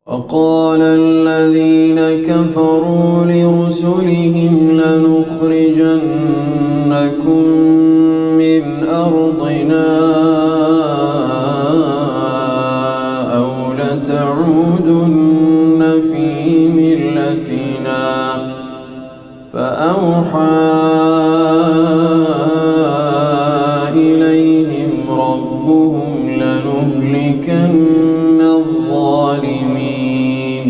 وقال الذين كفروا لرسلهم لنخرجنكم من أرضنا أو لتعودن في ملتنا فأوحى إليهم ربهم لنهلكن الظالمين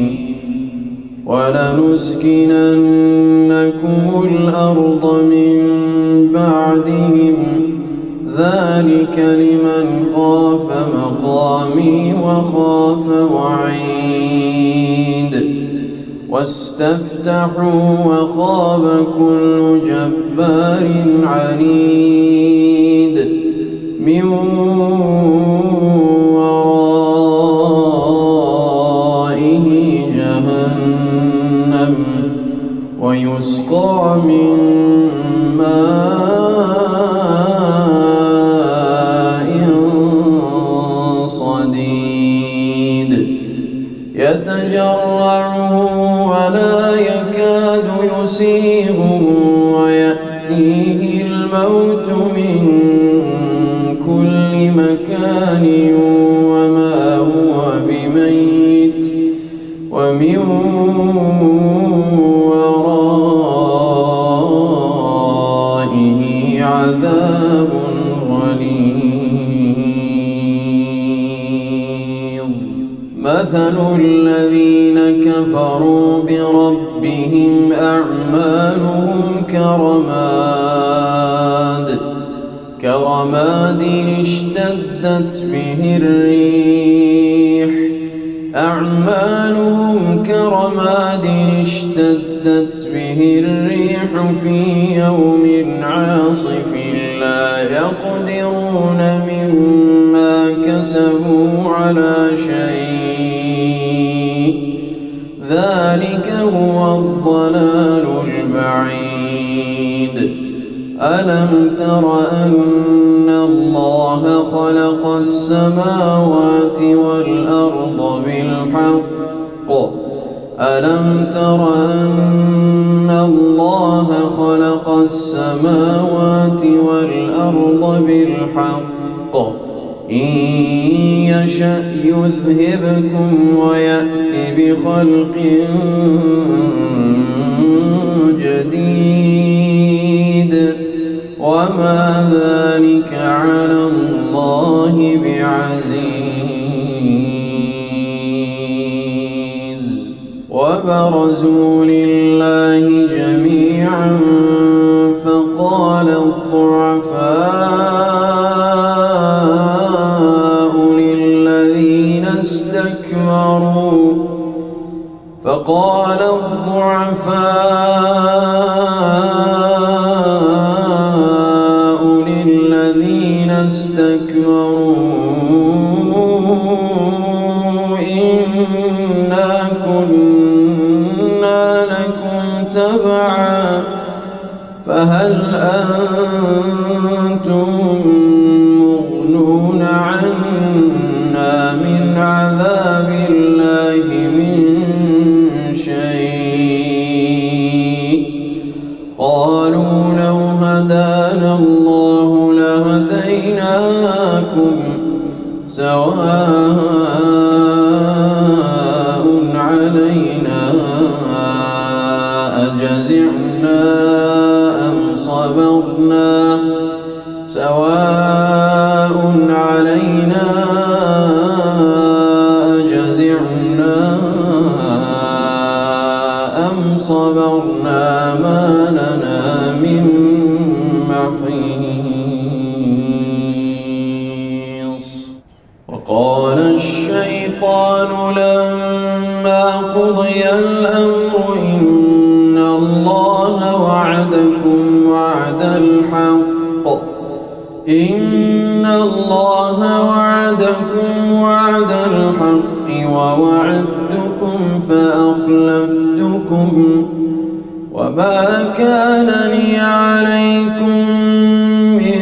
ولنسكننكم الأرض من بعدهم ذلك لمن خاف مقامي وخاف وعيد واستفتحوا وخاب كل جبار عنيد من ورائه جهنم ويسقى من ماء صديد يتجرعه ولا يكاد يسيغه ويأتيه الموت من كل مكان وما هو بميت ومن ورائه عذاب غليظ مثل الذين كفروا بربهم أعمالهم كرماد اشتدت به الريح في يوم عاصف لا يقدرون مما كسبوا على شيء ذلك هو الضلال البعيد ألم تر أن الله خلق السماوات والأرض بالحق إن يشأ يذهبكم ويأت بخلق جديد وما ذلك على الله بعزيز وبرزوا لله جميعا فقال الضعفاء للذين استكبروا إنا كنا لكم تبعا فهل أنتم مغنون عنا من عذاب الله من شيء قالوا لو هدانا الله لهديناكم سواء علينا أجزعنا أم صبرنا ما لنا من محيص وقال الشيطان لما قضي الأمر إن الله وعدكم وعد الحق ووعدتكم فأخلفتكم وما كان لي عليكم من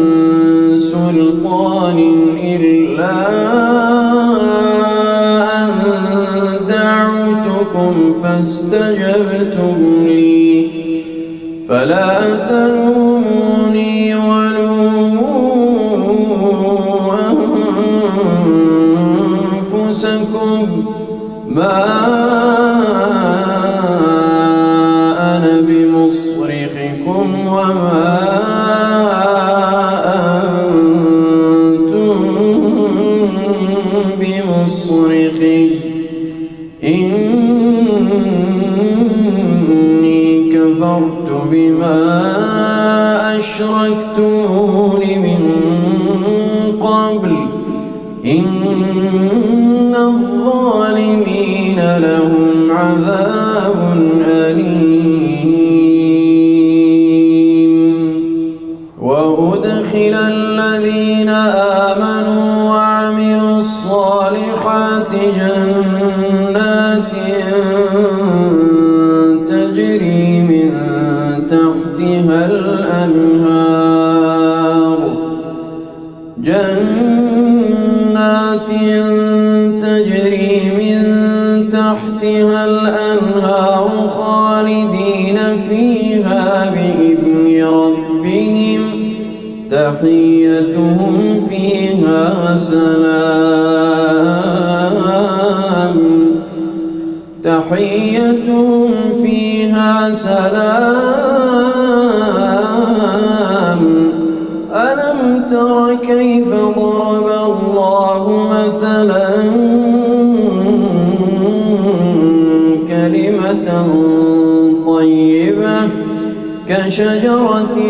سلطان إلا أن دعوتكم فاستجبتم لي فلا تلوموني ولوموا أنفسكم ما أنا بمصرخكم وما أنتم بمصرخي إني كفرت بما أشركتمون من قبل إن الظالمين لهم عذاب أليم وأدخل الذين آمنوا وعملوا الصالحات جنات تجري من تحتها الأنهار تجري من تحتها الأنهار خالدين فيها بإذن ربهم تحيتهم فيها سلام تحيتهم فيها سلام ألم تر كيف ضرب الله مثلا كلمة طيبة كشجرة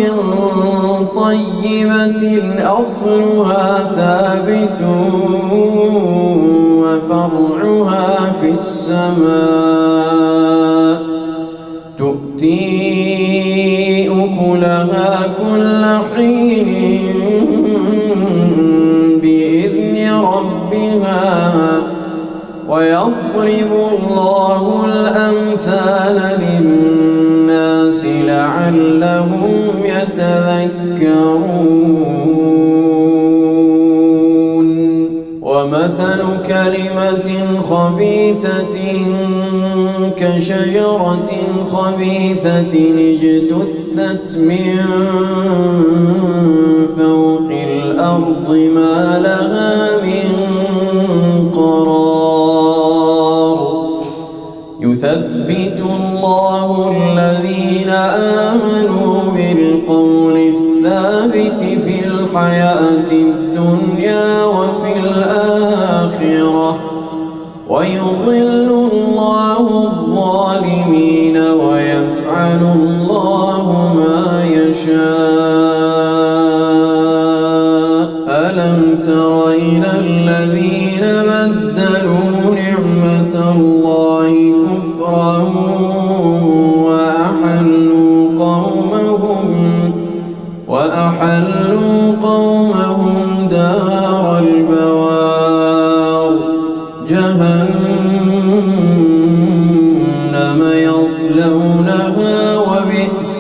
طيبة أصلها ثابت وفرعها في السماء تؤتي أكلها كل حين بإذن ربها ويضرب الله الأمثال للناس لعلهم يتذكرون ومثل كلمة خبيثة كشجرة خبيثة اجتثت من فوق الأرض ما لها من قرار يثبت الله الذين آمنوا بالقول الثابت في الحياة الدنيا وفي الآخرة ويضل الله الظالمين ويفعل الله ما يشاء ألم تر إلى الذين بدلوا نعمة الله كفرا وأحلوا قومهم دار البوار جهنم يصلونها وبئس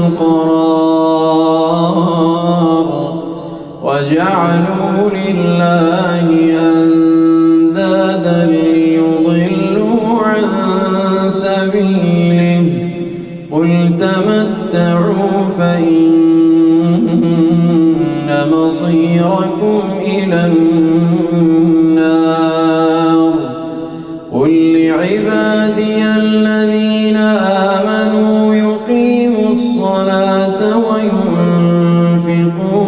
القرار وجعلوا لله أندادا ليضلوا عن سبيله قل تمتعوا فإن مصيركم إلى النار قل لعبادي الذين آمنوا يقيموا الصلاة وينفقوا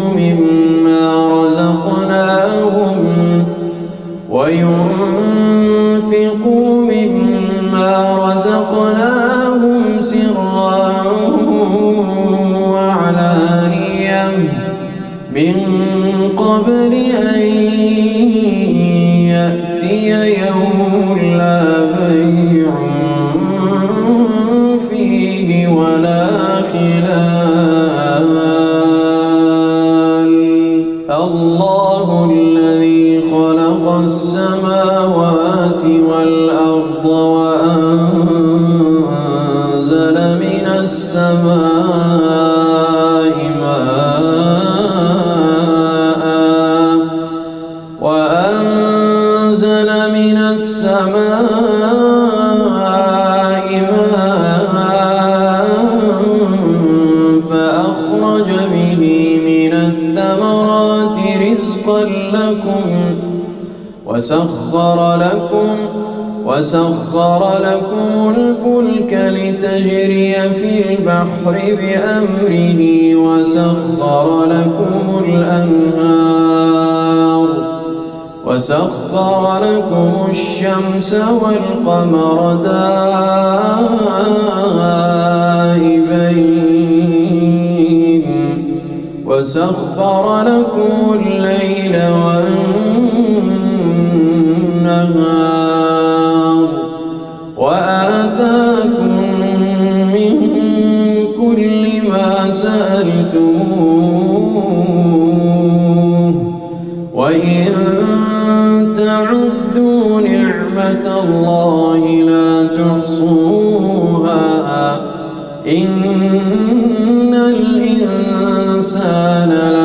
مما رزقناهم سرا وعلانية من قبل أن يأتي يوم لا بيع فيه ولا خلال الله الذي خلق السماوات والأرض وأنزل من السماء وسخر لكم الفلك لتجري في البحر بأمره وسخر لكم الشمس والقمر دائبين وسخر لكم الليل والنهار وآتاكم من كل ما سألتموه وإن تعدوا نعمة الله لا تحصوها إن الإنسان